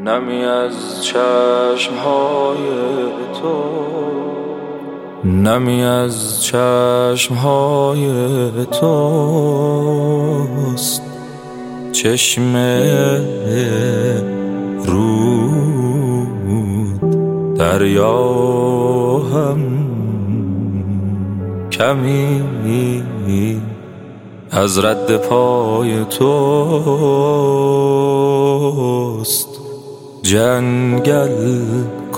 نمی از چشمهای تو، نمی از چشمهای توست. چشم رود دریا هم کمی از رد پای توست. جنگل،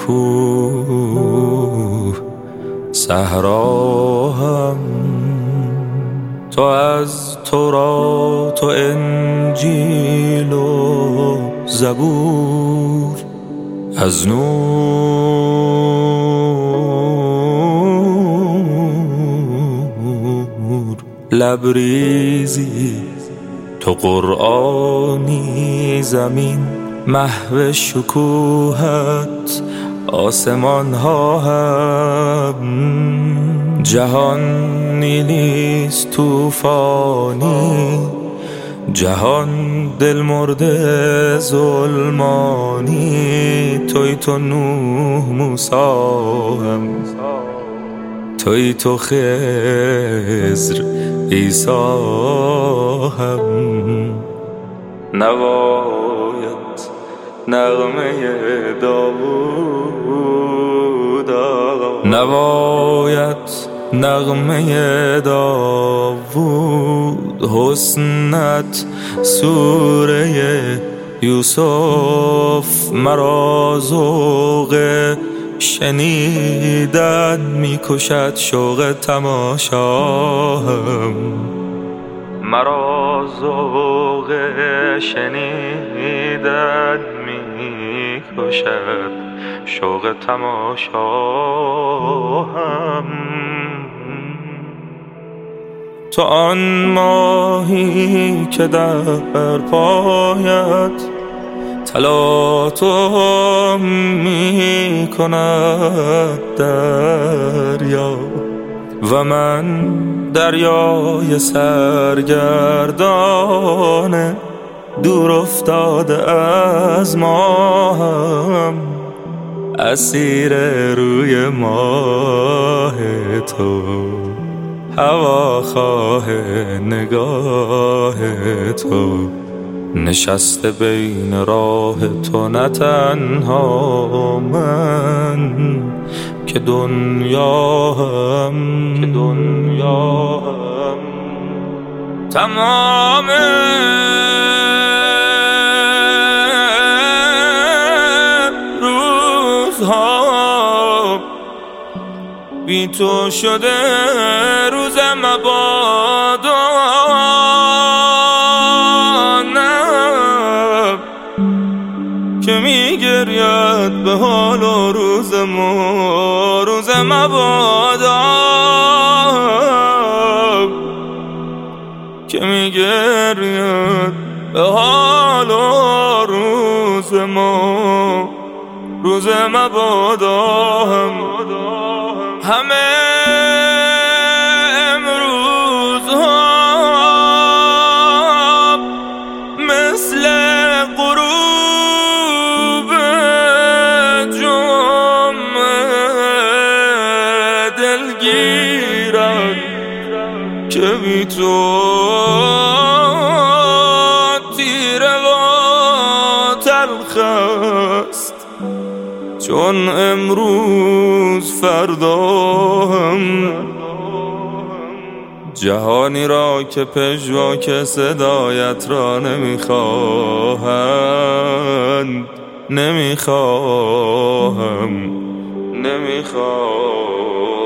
کوه، صحرا هم تو از تورات و انجیل و زبور، از نور لبریزی تو قرآنی. زمین محو شکوهت، آسمان ها هم جهان نیلیست توفانی. جهان دل مرده ظلمانی. توی تو نوح موسی هم، توی تو خضر عیسی هم. نوایت نغمه داوود، نوایت نغمه داوود. حسنت سوره یوسف، مرا ذوق شنیدن میکشد شوق تماشاهم. مرا ذوق شنیدن میکشد شوق تماشاهم. تو آن ماهی که در پایت تلاطم می کند دریا، و من دریای سرگردان دور افتاده از ماهم. اسیر روی ماه تو، هواخواه نگاه تو. نشسته بین راه تو نه تنها من، که دنیا هم تمام روزها بی تو شده. روز مبادا که میگرید به حال و روز ما. روز مبادا که میگرید به حال و روز ما. روز مبادا همه امروزها مثل غروب جمعه دلگیرن، که بی تو تیره و تلخ است. چون امروز فردا هم جهانی را که پژواک صدایت را نمیخواهم.